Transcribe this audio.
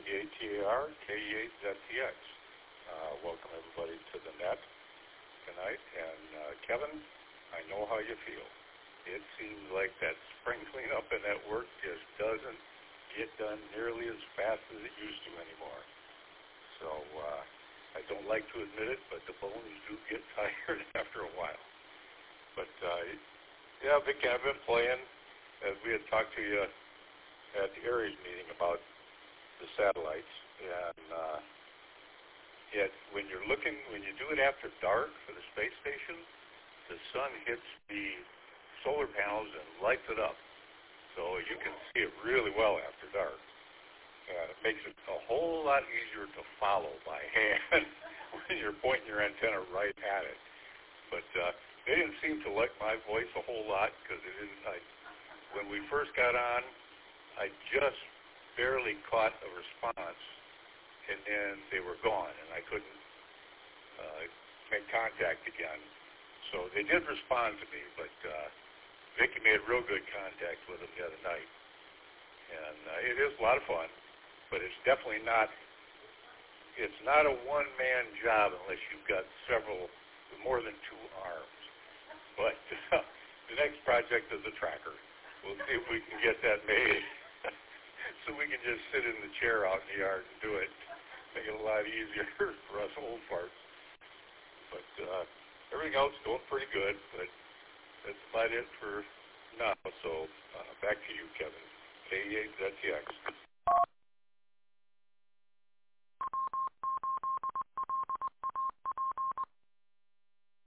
KEATAR, KE8ZTX. Welcome everybody to the net tonight. And Kevin, I know how you feel. It seems like that spring cleanup and that work just doesn't get done nearly as fast as it used to anymore. So I don't like to admit it, but the bones do get tired after a while. But yeah, Vicki, I've been playing, as we had talked to you at the Aries meeting about the satellites, and yet when you do it after dark for the space station, the sun hits the solar panels and lights it up, so you can see it really well after dark. And it makes it a whole lot easier to follow by hand when you're pointing your antenna right at it. But they didn't seem to like my voice a whole lot because when we first got on, I just barely caught a response, and then they were gone, and I couldn't make contact again. So they did respond to me, but Vicki made real good contact with them the other night. And it is a lot of fun, but it's definitely not a one-man job unless you've got more than two arms. But the next project is a tracker. We'll see if we can get that made so we can just sit in the chair out in the yard and do it. Make it a lot easier for us old farts. But everything else is going pretty good, but that's about it for now. So back to you, Kevin. KE8ZTX.